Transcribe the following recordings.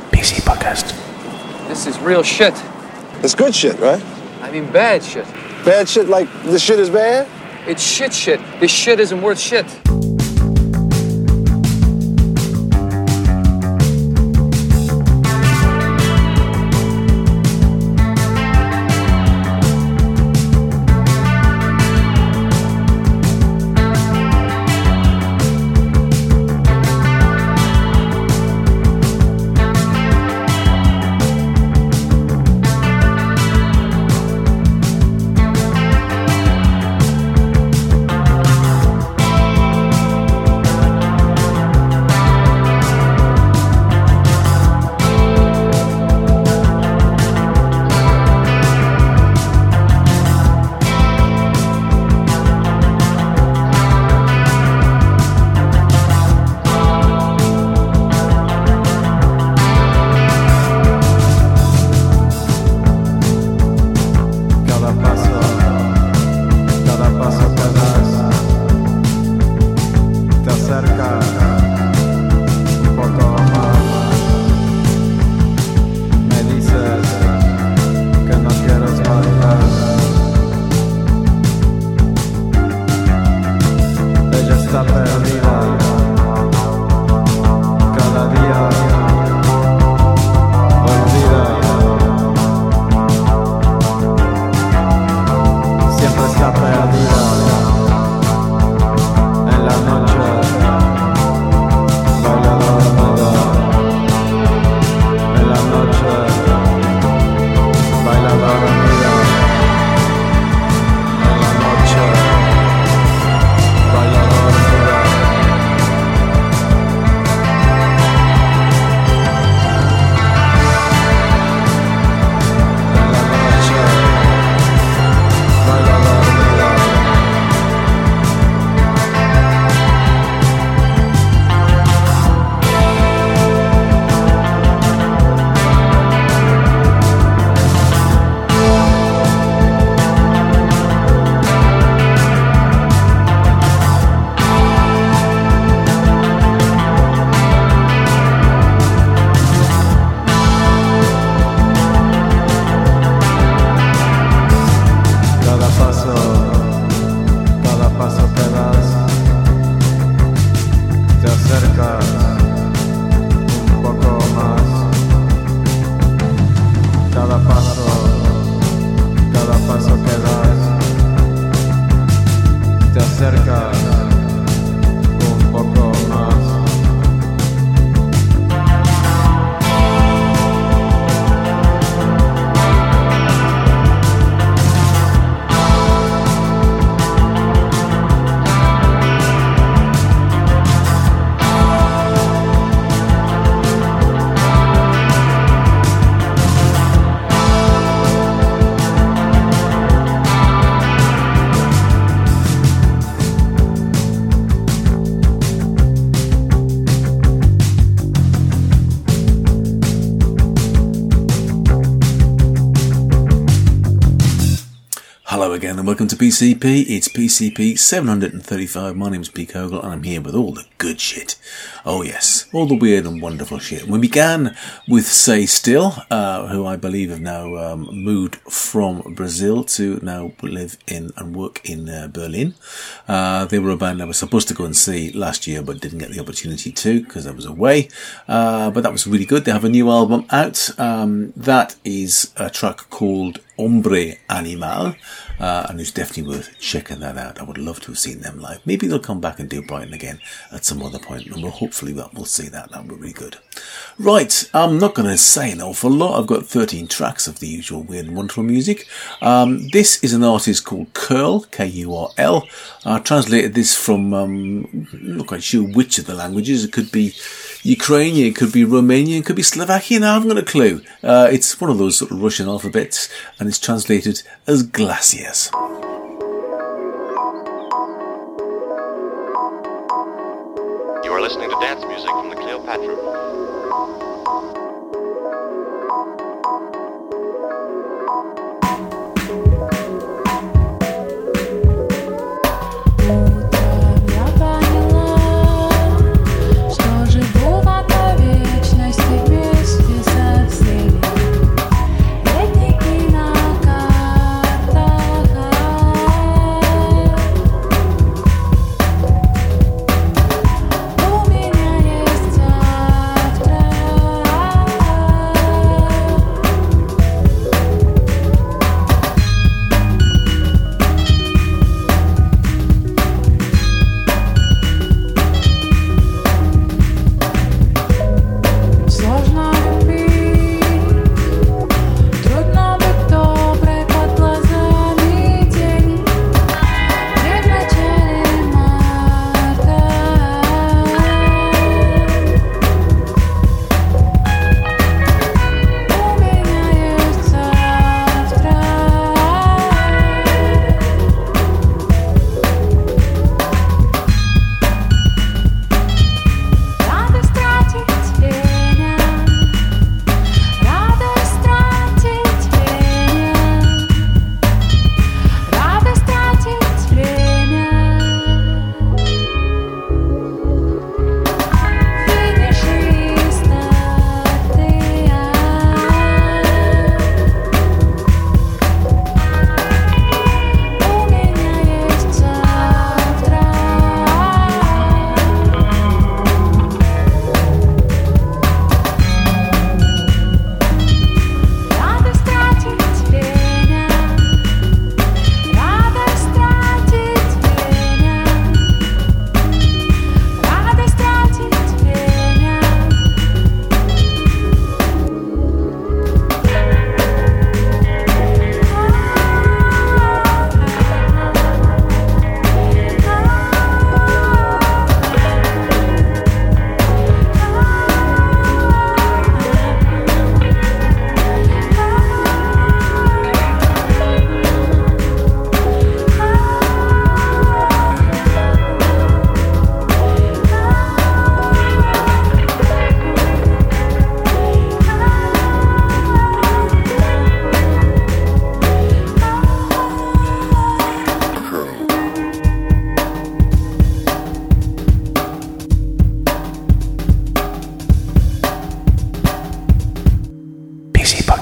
PC Podcast. This is real shit. It's good shit, right? I mean bad shit. Bad shit like this shit is bad? It's shit. This shit isn't worth shit. Again, and welcome to PCP. It's PCP 735. My name's Pete Kogel, and I'm here with all the good shit. Oh yes, all the weird and wonderful shit. We began with Say Still, who I believe have now moved from Brazil to now live in and work in Berlin. They were a band I was supposed to go and see last year, but didn't get the opportunity to because I was away. But that was really good. They have a new album out. That is a track called Hombre Animal. And it's definitely worth checking that out. I would love to have seen them live. Maybe they'll come back and do Brighton again at some other point, and hopefully we'll see that. That would be really good. Right, I'm not going to say an awful lot. I've got 13 tracks of the usual weird and wonderful music. This is an artist called Kurl, K-U-R-L. I translated this from, I'm not quite sure which of the languages. It could be Ukrainian, it could be Romanian, it could be Slovakian. I haven't got a clue. It's one of those sort of Russian alphabets, and it's translated as glaciers. You are listening to dance music from the Cleopatra. Что живу в одной вечности вместе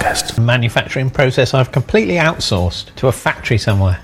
podcast. Manufacturing process I've completely outsourced to a factory somewhere.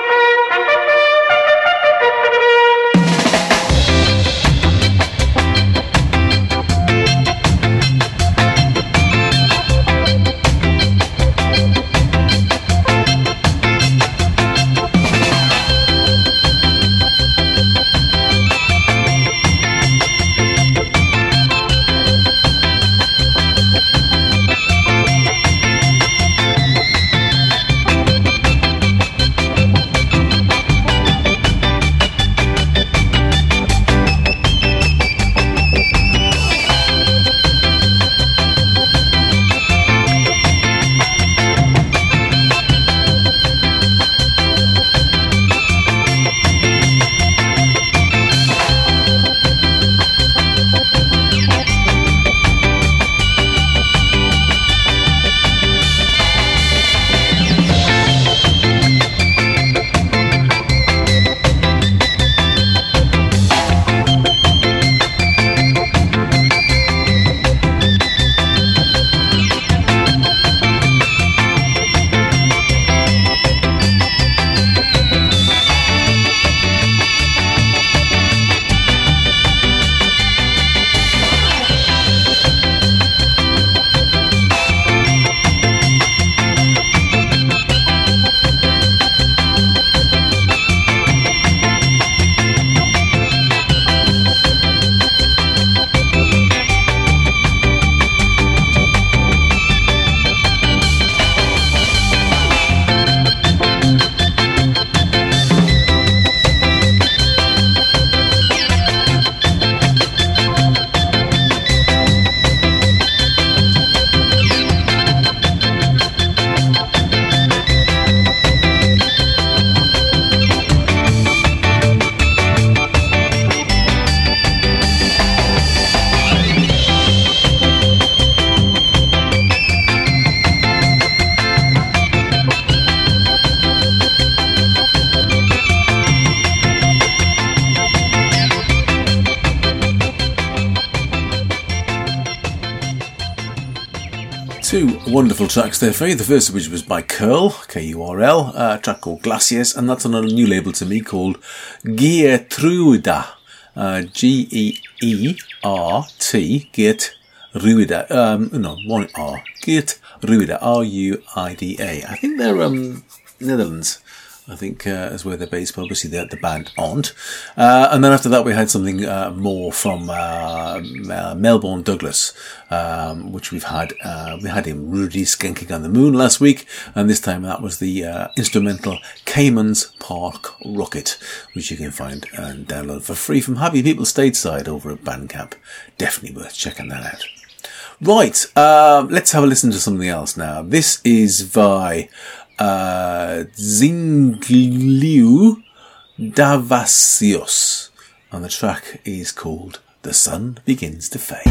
Two wonderful tracks there for you. The first of which was by Curl, K-U-R-L, a track called Glaciers, and that's on a new label to me called Geertruida, G-E-E-R-T, Geertruida, no, one R, Geertruida, R-U-I-D-A. I think they're Netherlands. I think is where they're based, but obviously the band aren't. And then after that we had something more from Melbourne Douglas, which we had him Rudy Skanking on the Moon last week, and this time that was the instrumental Cayman's Park Rocket, which you can find and download for free from Happy People Stateside over at Bandcamp. Definitely worth checking that out. Right, let's have a listen to something else now. This is by Zingliu Davasios, and the track is called The Sun Begins to Fade.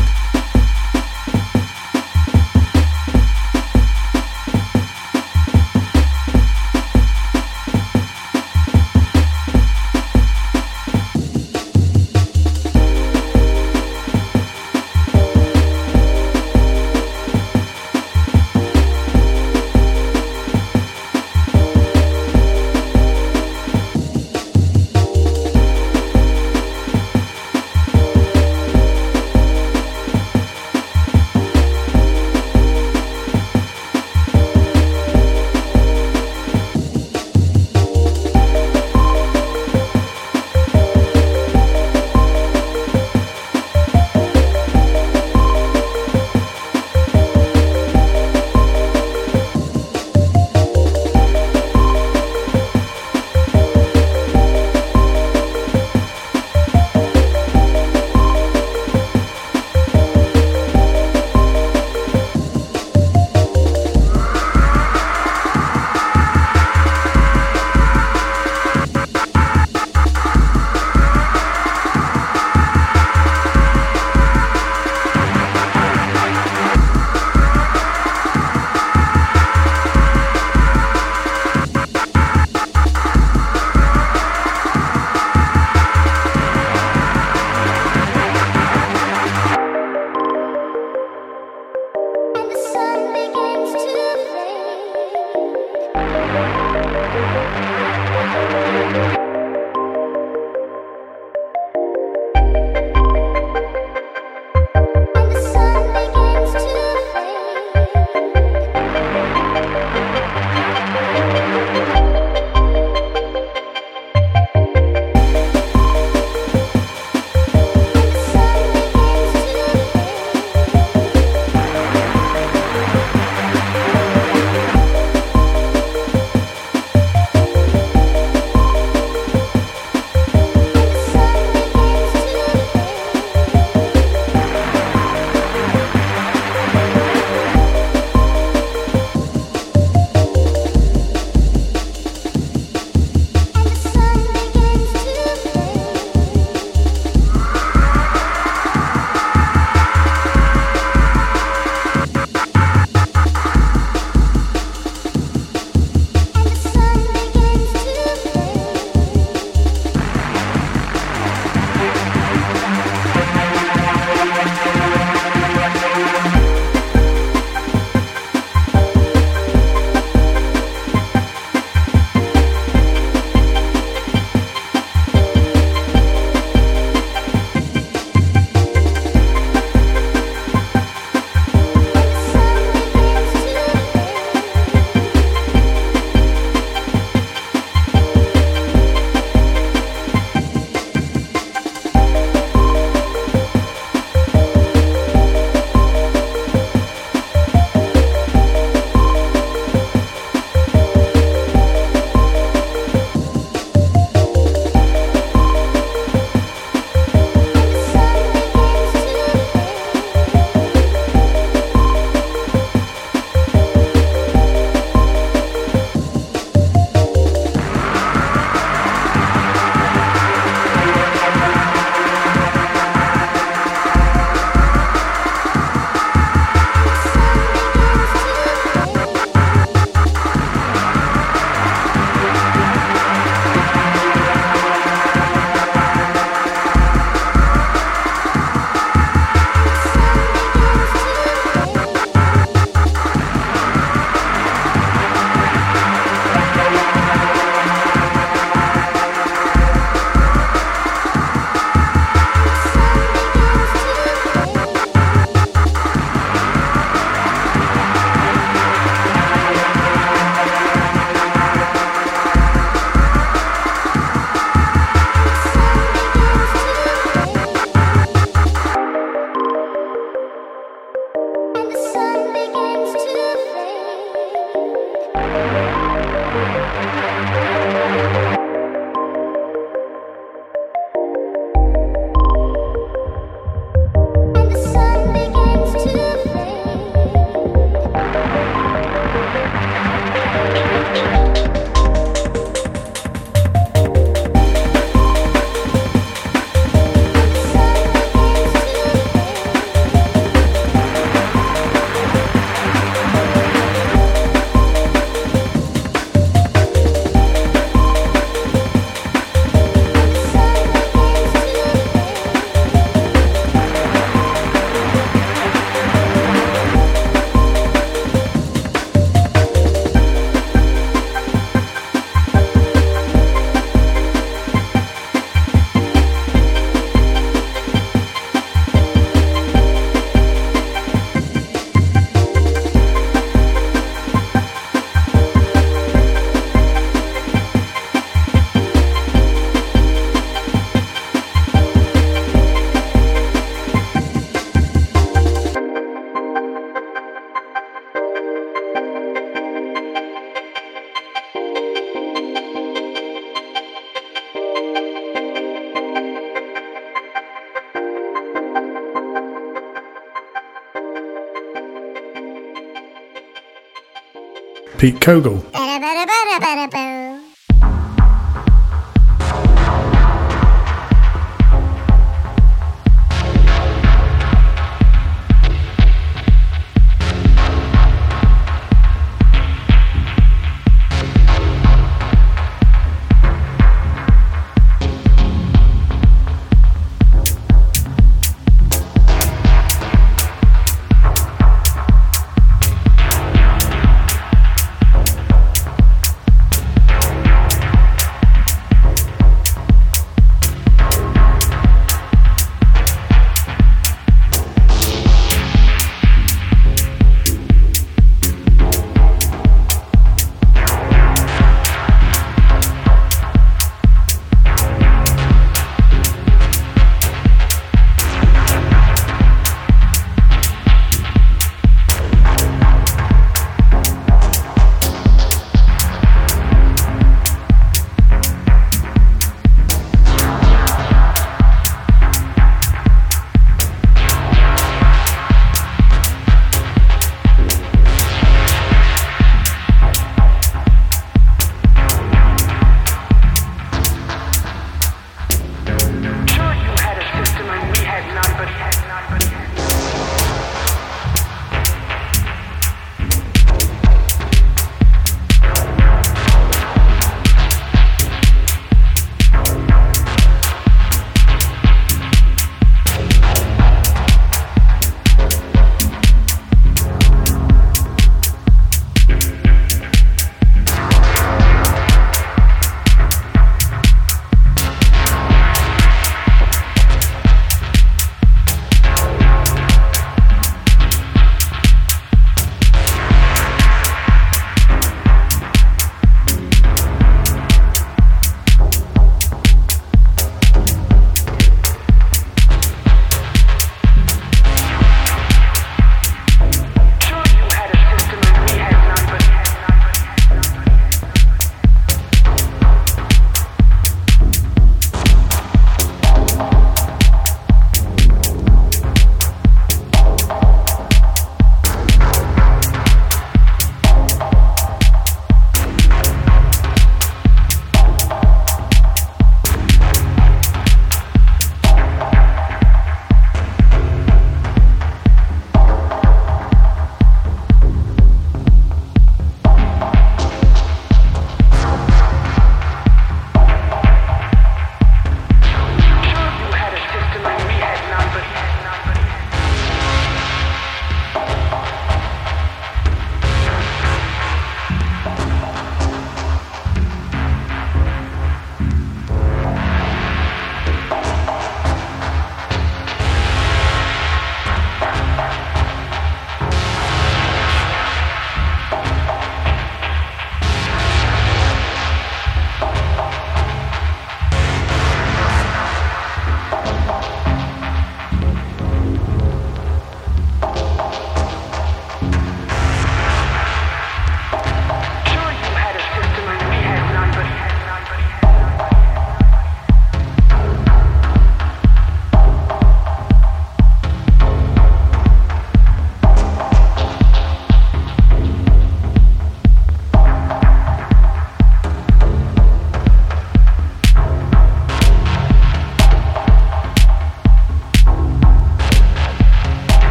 Pete Kogel.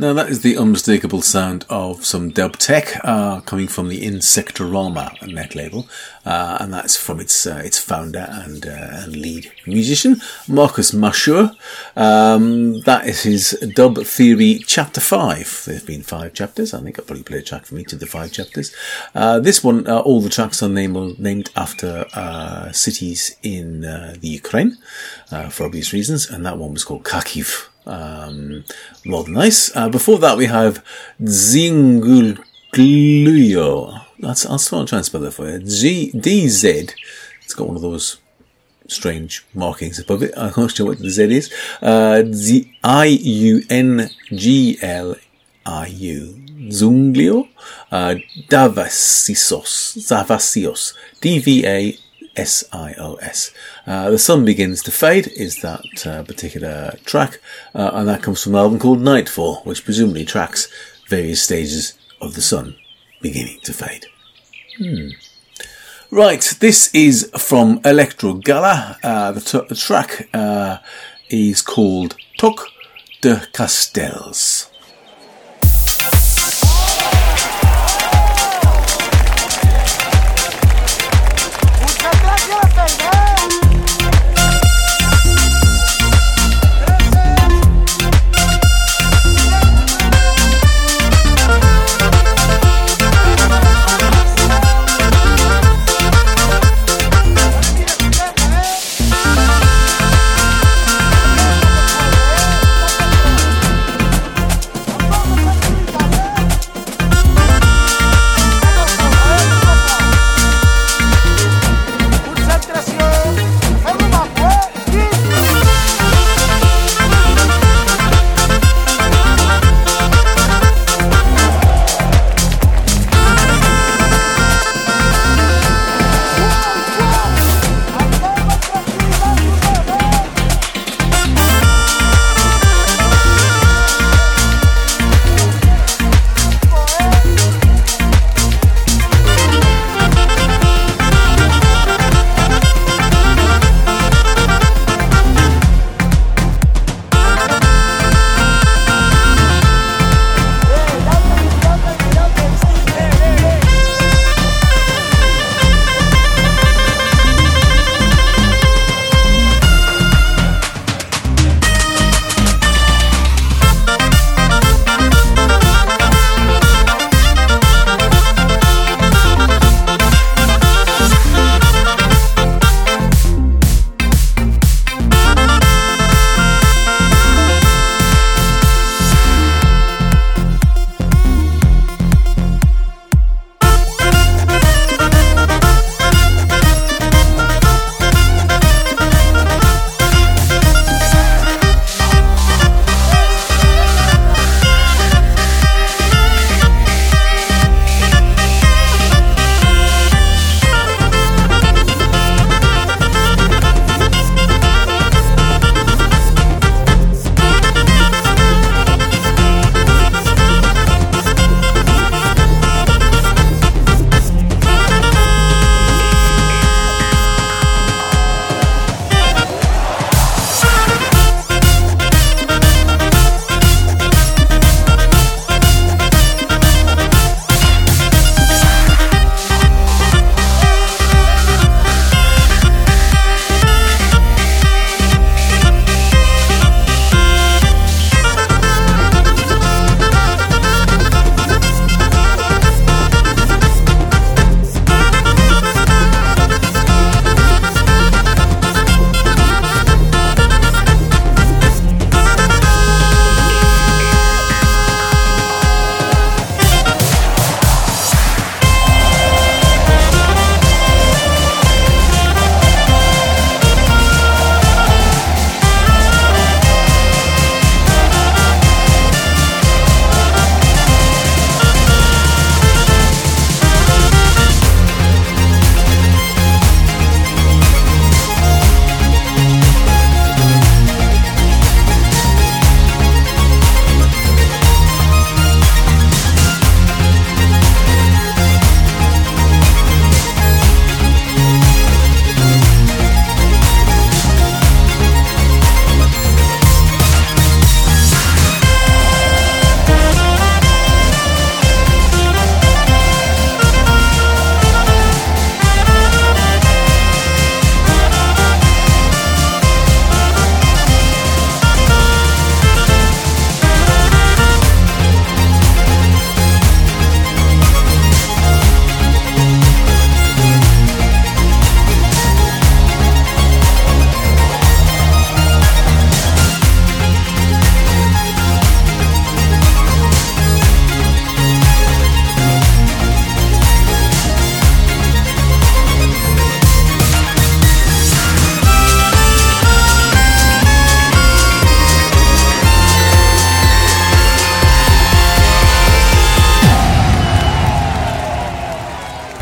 Now that is the unmistakable sound of some dub tech coming from the Insectorama net label, and that's from its founder and lead musician Marcus Mashur. That is his Dub Theory Chapter 5. There's been 5 chapters. I think I'll probably play a track from each of the 5 chapters. This one, all the tracks are named after cities in the Ukraine for obvious reasons, and that one was called Kharkiv. Rather nice. Before that we have Zingulglio. I'll try and spell that for you. DZ. It's got one of those strange markings above it. I'm not sure what the Z is. Iungliu. Zunglio. Davasios. DVASIOS. The Sun Begins to Fade is that particular track, and that comes from an album called Nightfall, which presumably tracks various stages of the sun beginning to fade. Right, this is from Electro Gala. The track is called Toc de Castels.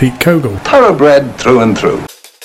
Pete Kogel. Thoroughbred through and through.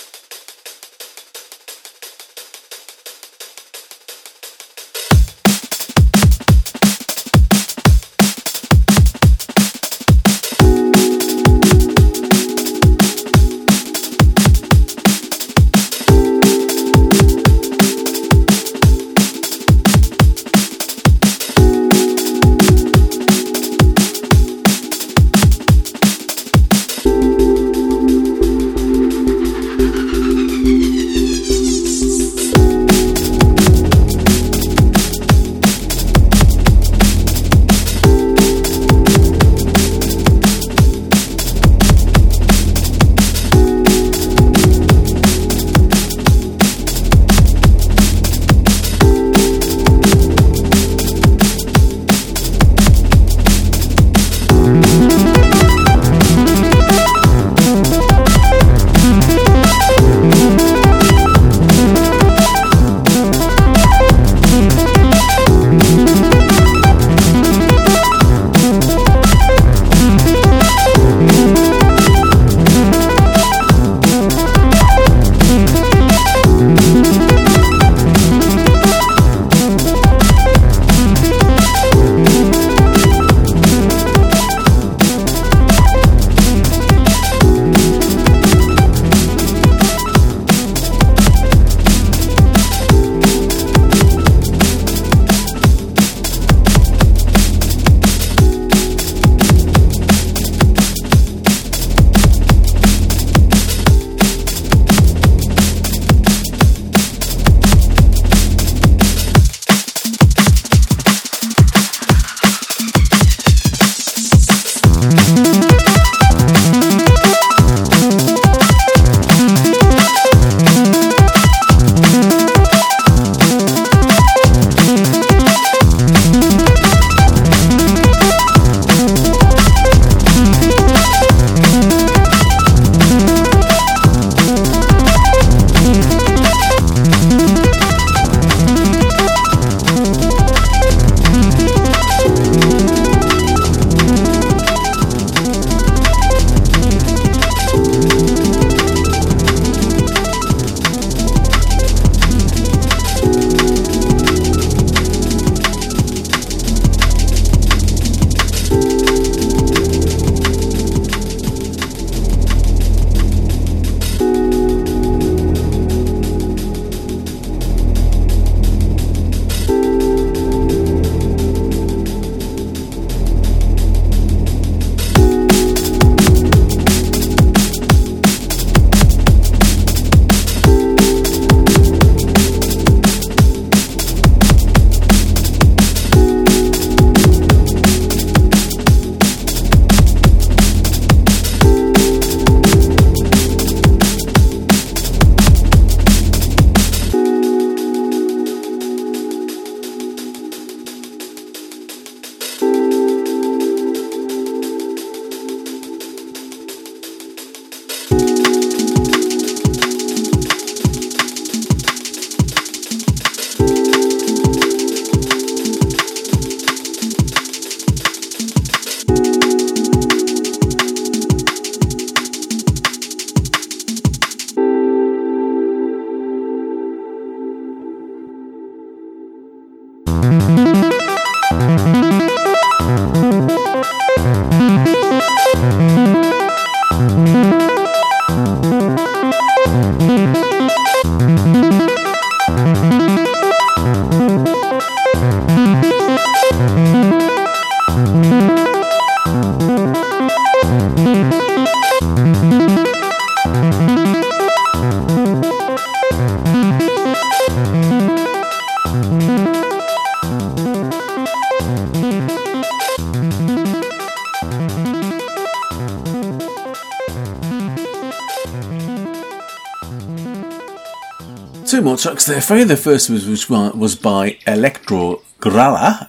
Two more tracks there for you. The first was by Electro Gralla,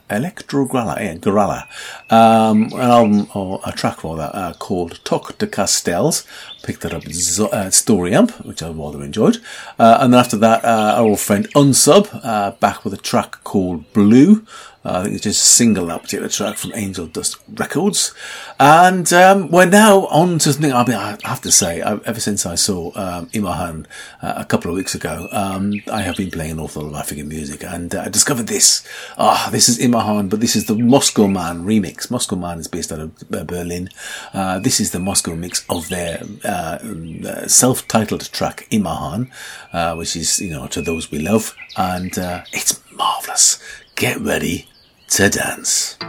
Gralla. An album or a track for that called Toc de Castells. Picked that up at Story Amp, which I rather enjoyed. And then after that, our old friend Unsub, back with a track called Blue. I think it's just a single, that particular track from Angel Dust Records. And we're now on to something I have to say, ever since I saw Imahan a couple of weeks ago, I have been playing an awful lot of African music, and I discovered this. This is Imahan, but this is the Moscow Man remix. Moscow Man is based out of Berlin. This is the Moscow mix of their self-titled track Imahan, which is, To Those We Love, and it's marvellous. Get ready to dance.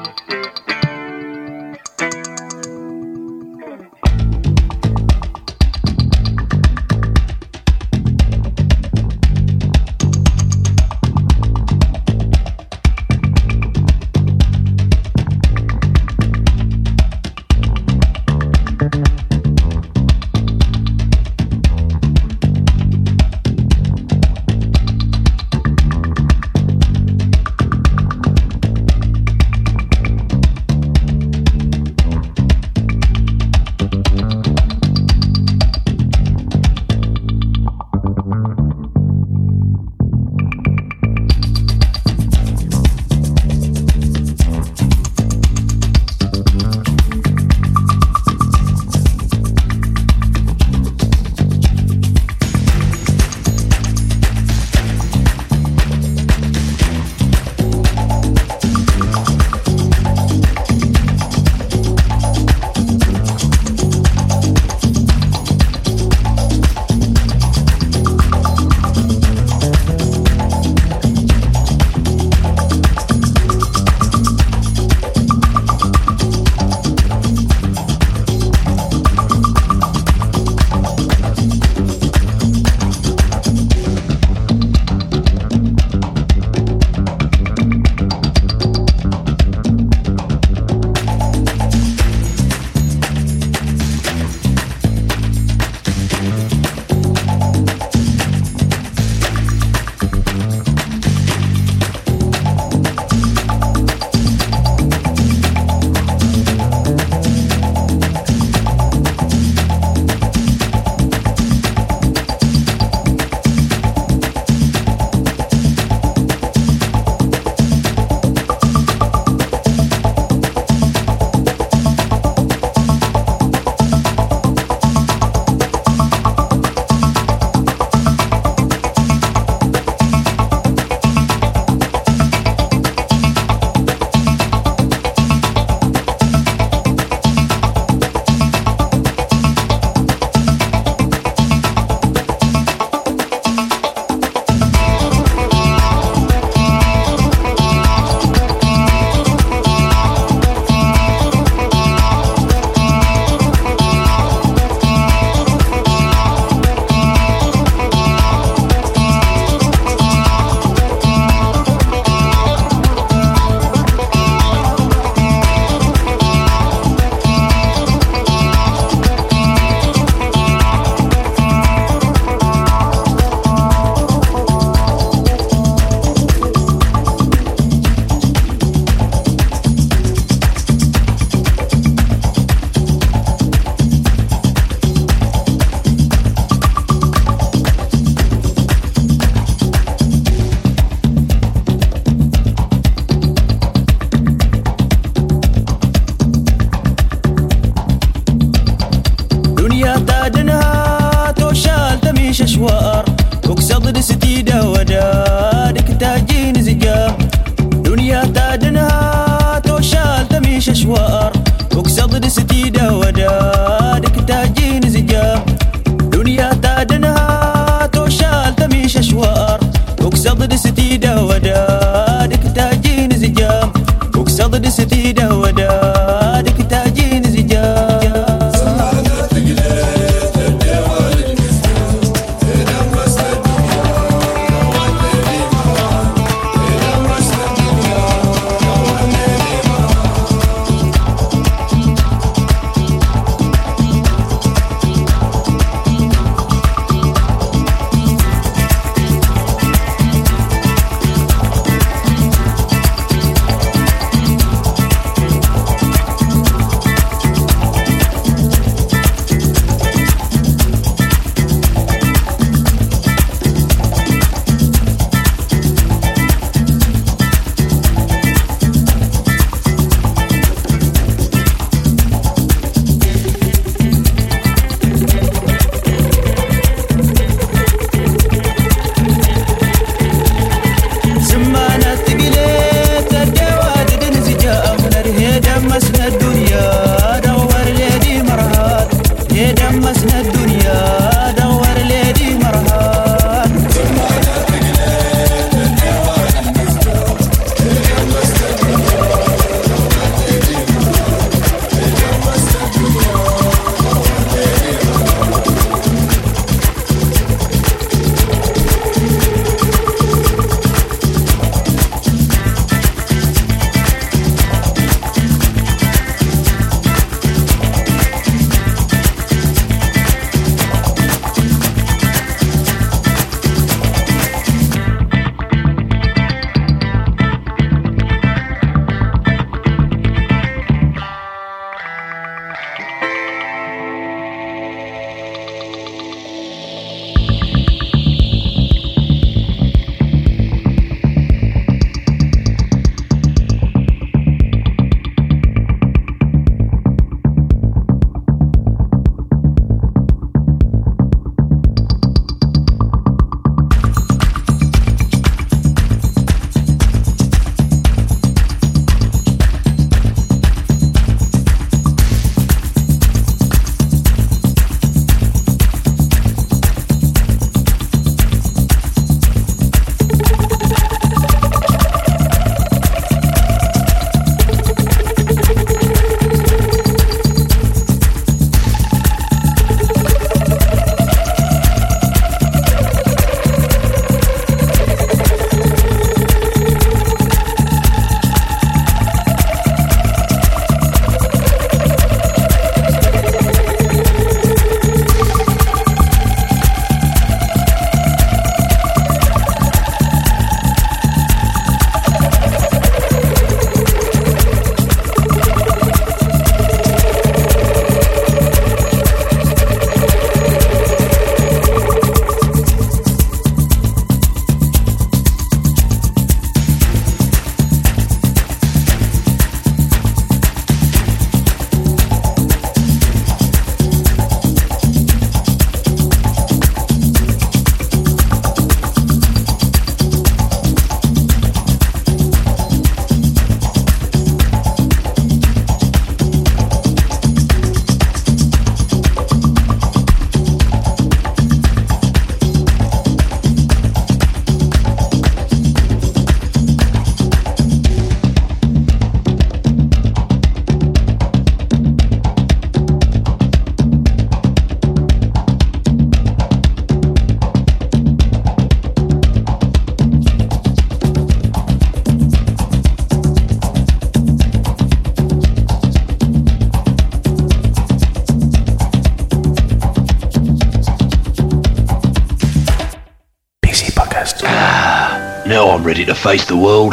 podcast. Now I'm ready to face the world.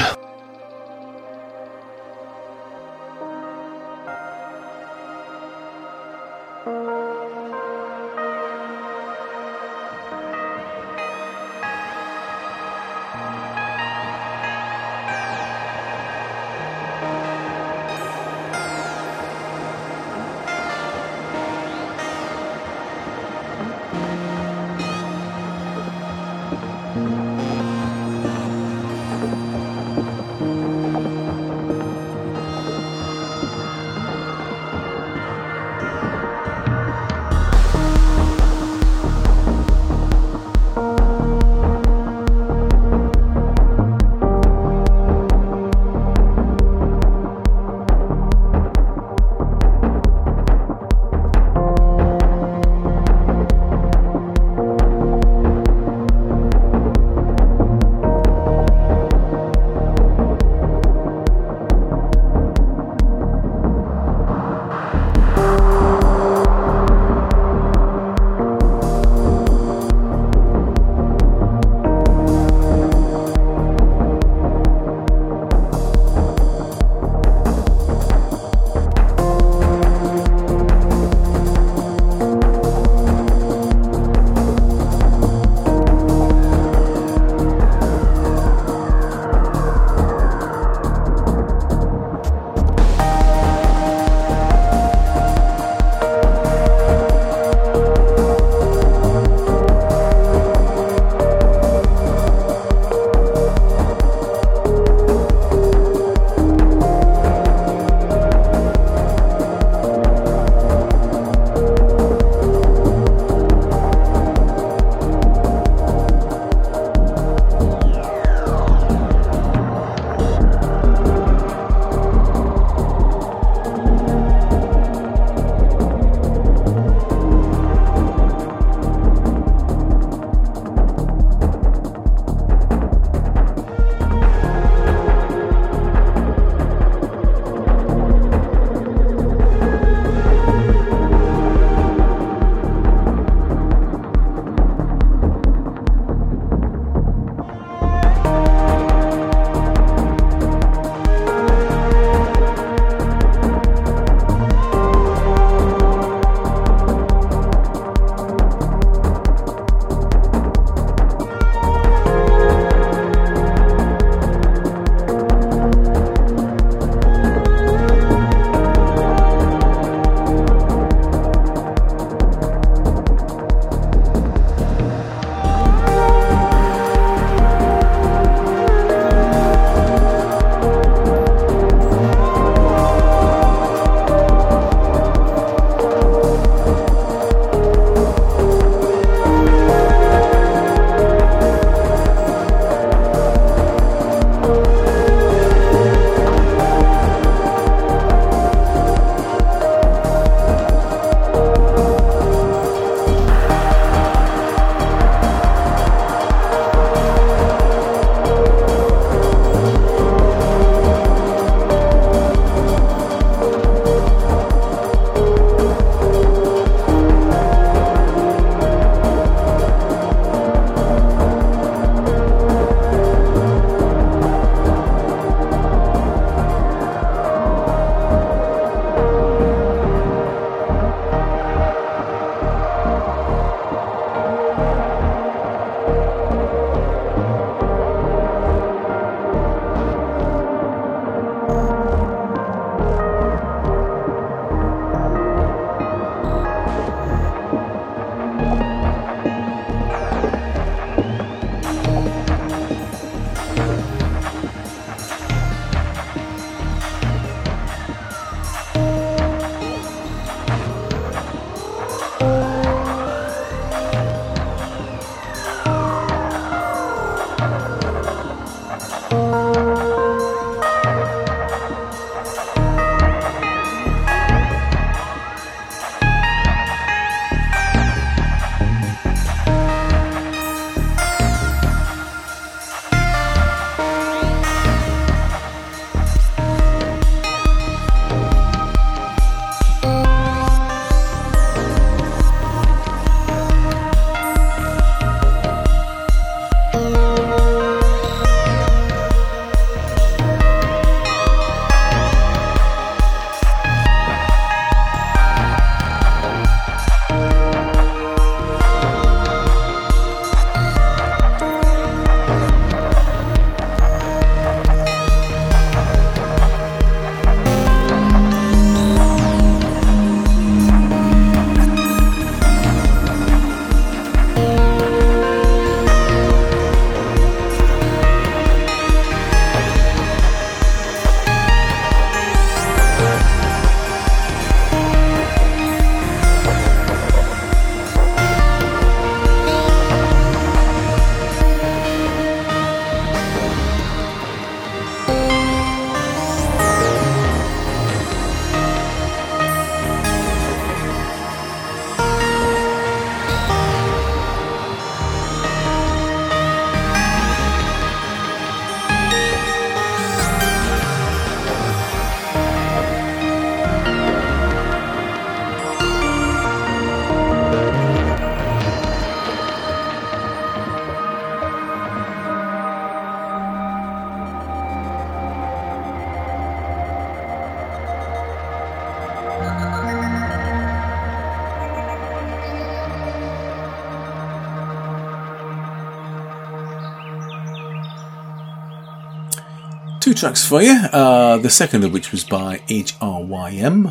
Two tracks for you. The second of which was by HRYM.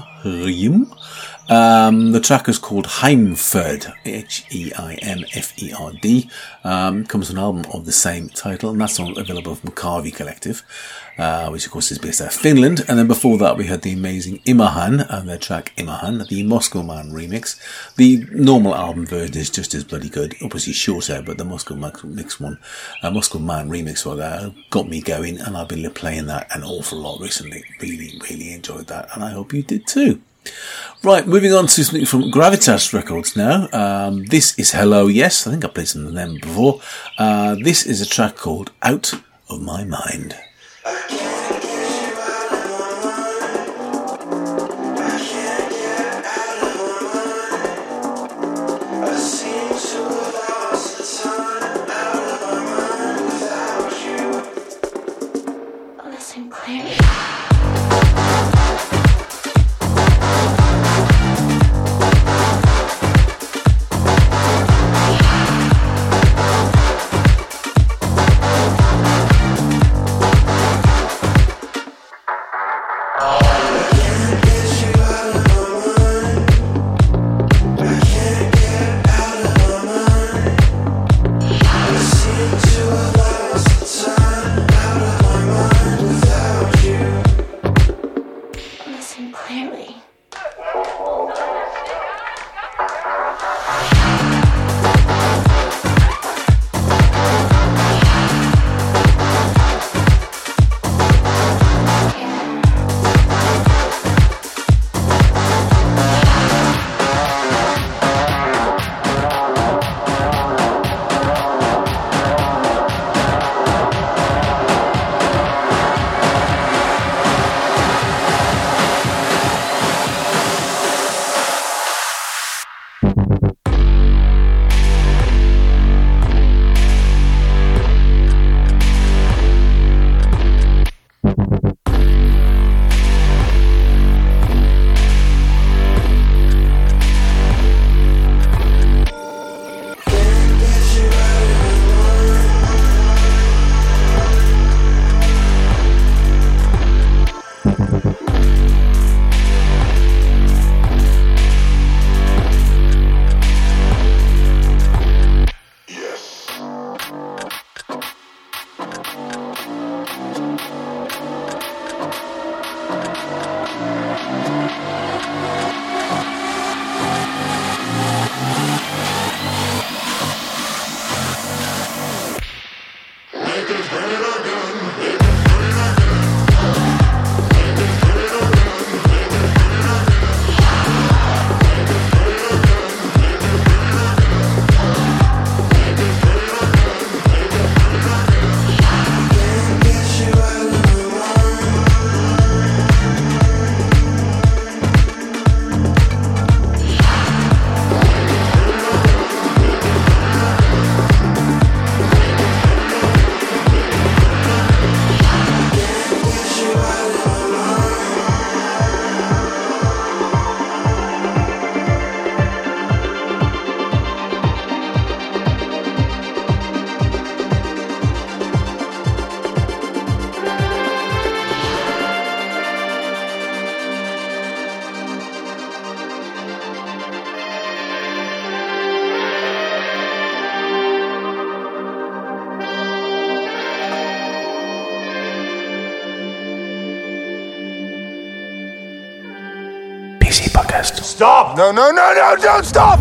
The track is called Heimferd, Heimferd. Comes from an album of the same title, and that's available from Karvi Collective, which of course is based out of Finland. And then before that we had the amazing Imahan and their track Imahan, the Moscow Man remix. The normal album version is just as bloody good, obviously shorter, but the Moscow Man remix got me going, and I've been playing that an awful lot recently. Really enjoyed that, and I hope you did too. Right, moving on to something from Gravitas Records now. This is Hello Yes. I think I played some of them before. This is a track called Out of My Mind. Listen clearly. Podcast. Stop! No, don't stop!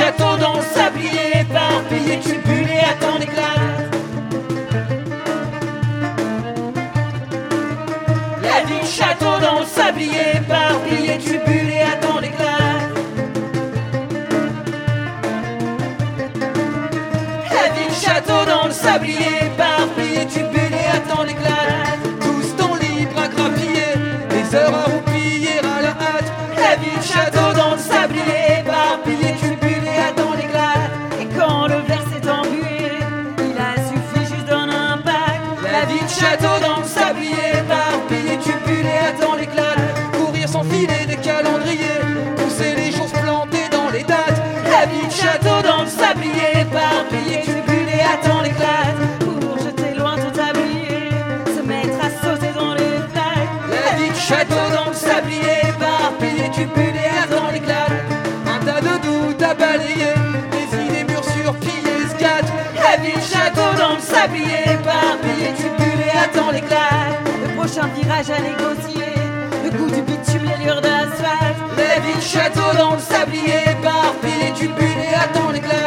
château dans le sablier, éparpillé, tubulé, attend l'éclat. La vie de château dans le sablier, éparpillé, tubulé, attend l'éclat. La vie de château dans le sablier, éparpillé, tubulé, attend l'éclat. Tous dans libre à grappiller, les heures à roupiller à la hâte. La vie de château dans le sablier, éparpillé, tubulé, attend l'éclat. Et quand le verre s'est embué, il a suffi juste d'un impact. La vie de château dans le sablier, éparpillé, tubulé, attend l'éclat. Courir sans filer des calendriers, pousser les jours plantés dans les dates. La vie de château dans le sablier, éparpillé, tubulé, attend l'éclat. Pour jeter loin ton tablier, se mettre à sauter dans les flaques. La vie de château dans le sablier, éparpillé, tubulé, attend l'éclat. Un tas de doutes à balayer, des idées mûres surpillées se gâtent. La vie de château dans le sablier, éparpillé, tubulé, attend l'éclat. Le prochain virage à négocier, le goût du bitume, les lures d'asphalte. La vie de château dans le sablier, éparpillé, tubulé, attend l'éclat.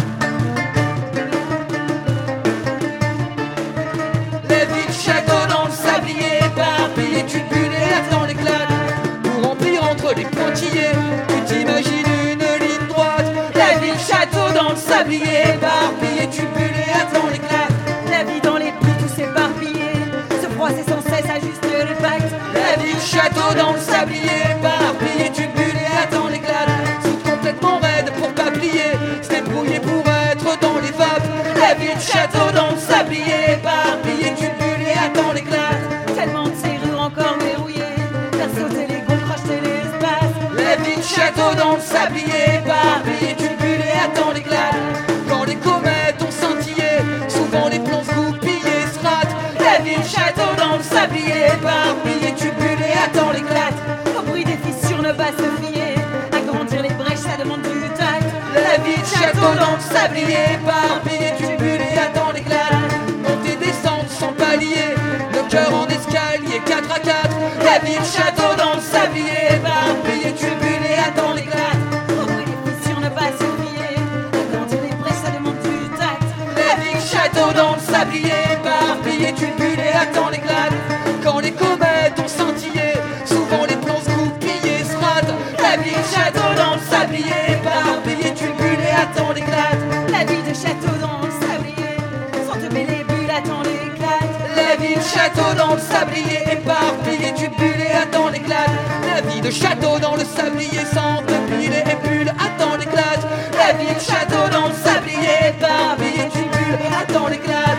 La vie de château dans le sablier, éparpillé, tubulé, attend l'éclat. Pour remplir entre les pointillés, tu t'imagines une ligne droite. La vie de château dans le sablier, éparpillé, tubulé, attend l'éclat. La vie dans les plis, tout s'éparpillé, se froisser sans cesse, ajuste les pactes. La vie de château dans le sablier, éparpillé, tubulé, attend l'éclat. Saute complètement raide pour pas plier, se débrouiller pour être dans les vapes. La vie de château dans le sablier, éparpillé, tubulé, attend l'éclat. Tellement de serrures encore verrouillées, faire sauter les gonds, racheter l'espace. La vie de château dans le sablier, éparpillé, tubulé, attend l'éclat. Quand les comètes ont scintillé, souvent les plans se goupillés se ratent. La vie de château dans le sablier, éparpillé, tubulé, attend l'éclat. Au bruit des fissures ne pas se fier, agrandir les brèches ça demande du tact. La vie de château dans le sablier, éparpillé, tubulé, attend l'éclat. Monter, descendre sans palier, le cœur en escalier 4 à 4. La vie de château dans le sablier, éparpillé, tubulé, attend l'éclat. Au bruit des fissures ne pas se fier, agrandir les brèches ça demande du tact. La vie de château dans le sablier, éparpillé, tubulé, attend l'éclat. Quand les comètes ont scintillé, souvent les plans se goupillés se ratent. La vie de château dans le sablier, éparpillé, tubulé, attend l'éclat. La vie de château dans le sablier, sans te les bulles, attend l'éclat. La vie de château dans le sablier, éparpillé, tubulé, attend l'éclat. La vie de château dans le sablier, sans te et bulles, attend l'éclat. La vie de château dans le sablier, éparpillé, tubulé, attend l'éclat.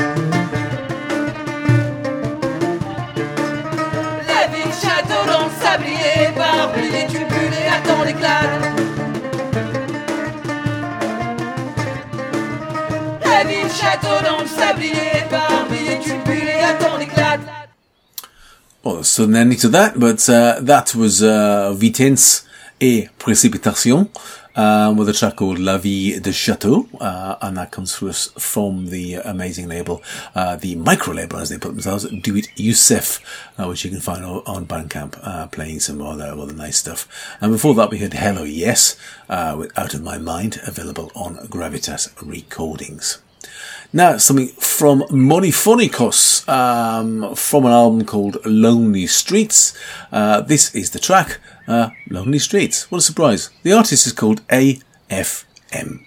La vie de château dans le sablier, éparpillé, tubulé, attend l'éclat. La vie de château dans le sablier, éparpillé, tubulé, attend l'éclat. Well, sudden ending to that, but that was Vitesse et Précipitation with a track called La Vie de Château, and that comes to us from the amazing label, the micro label as they put themselves, Do It Youssef, which you can find on Bandcamp, playing some other nice stuff. And before that we had Hello Yes with Out of My Mind, available on Gravitas Recordings. Now, something from Monophonikos, from an album called Lonely Streets. This is the track, Lonely Streets. What a surprise. The artist is called AFM.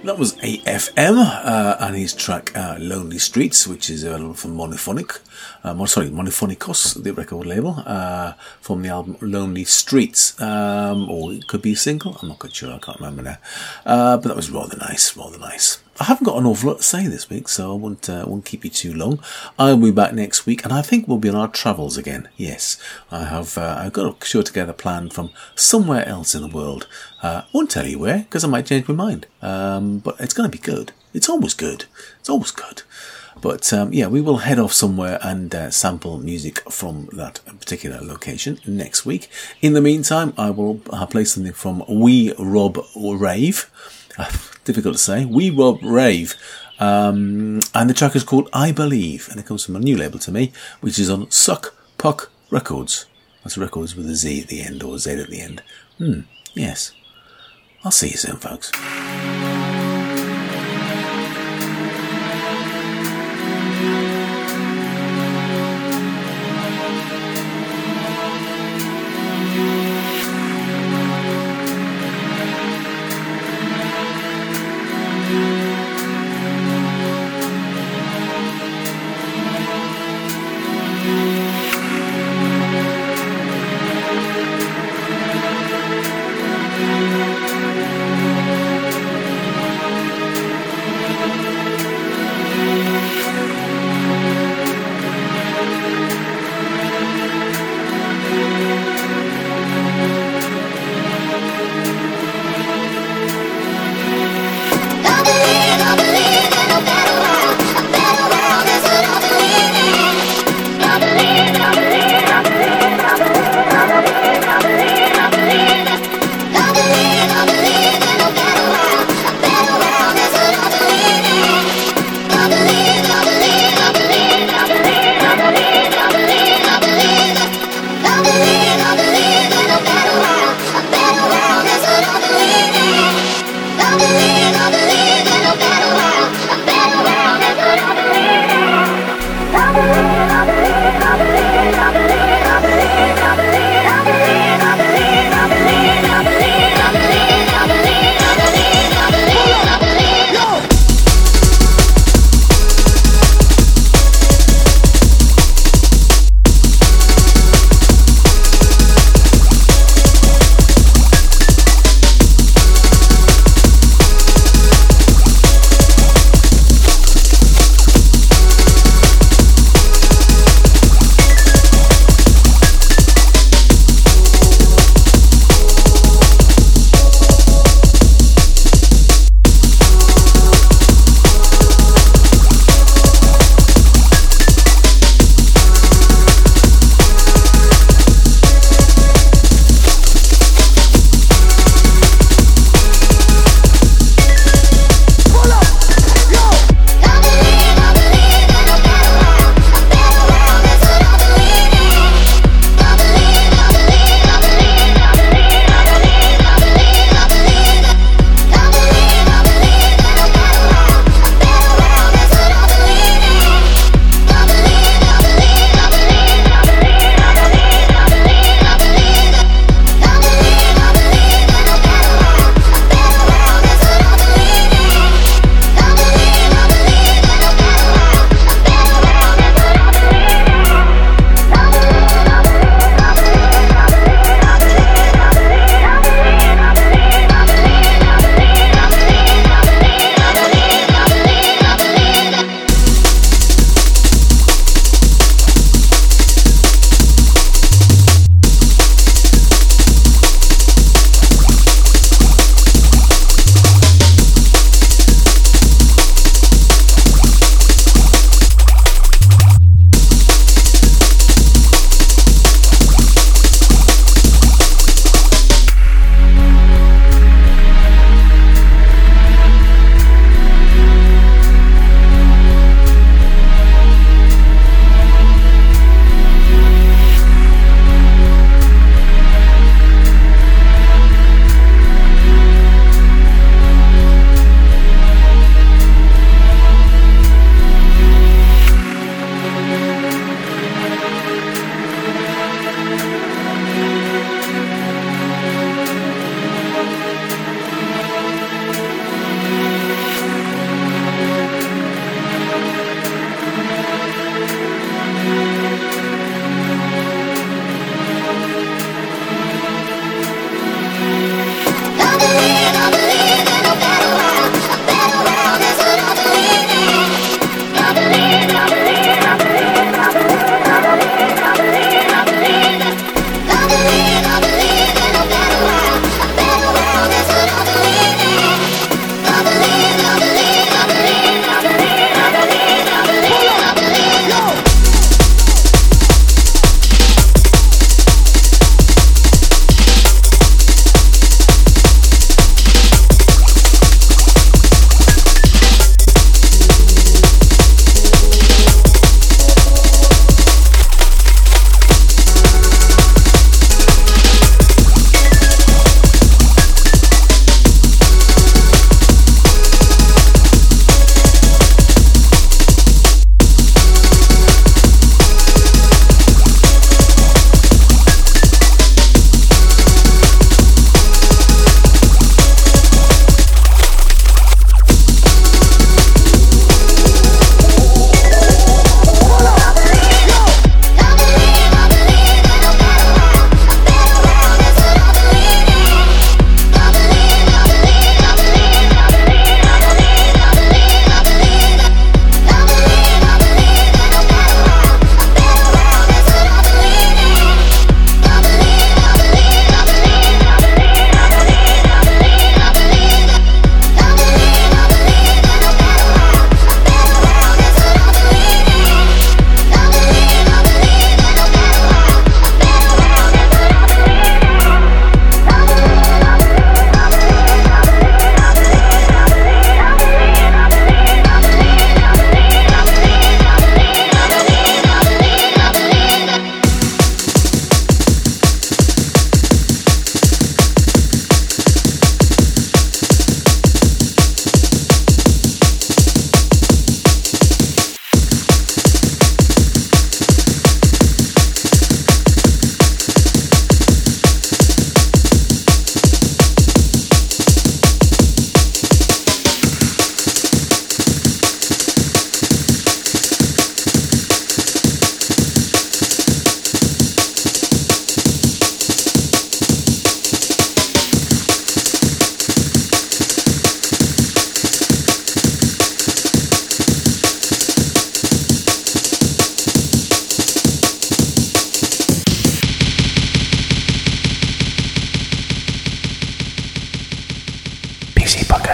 That was AFM and his track Lonely Streets, which is available from Monophonicos, the record label, from the album Lonely Streets. Or it could be a single, I'm not quite sure, I can't remember now. But that was rather nice, rather nice. I haven't got an awful lot to say this week, so I won't keep you too long. I'll be back next week, and I think we'll be on our travels again. Yes, I've got a show together planned from somewhere else in the world. I won't tell you where, because I might change my mind. But it's going to be good. It's always good. It's always good. But yeah, we will head off somewhere and sample music from that particular location next week. In the meantime, I will play something from We Rob Rave. Difficult to say. We Rob Rave. And the track is called I Believe. And it comes from a new label to me, which is on Suck Puck Records. That's records with a Z at the end, or Z at the end. Yes. I'll see you soon, folks.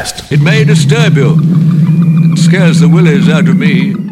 best. It may disturb you. It scares the willies out of me.